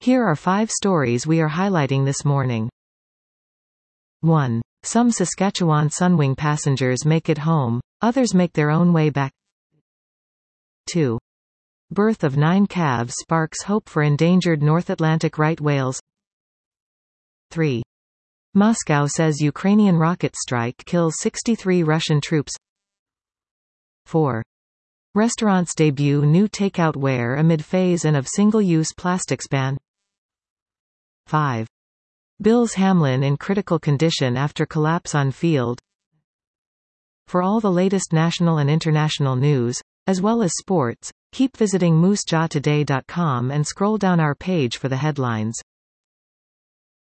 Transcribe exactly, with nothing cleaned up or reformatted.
Here are five stories we are highlighting this morning. one. Some Saskatchewan Sunwing passengers make it home, others make their own way back. two. Birth of nine calves sparks hope for endangered North Atlantic right whales. three. Moscow says Ukrainian rocket strike kills sixty-three Russian troops. four. Restaurants debut new takeout ware amid phase-in of single-use plastics ban. five. Bills Hamlin in critical condition after collapse on field. For all the latest national and international news, as well as sports, keep visiting moose jaw today dot com and scroll down our page for the headlines.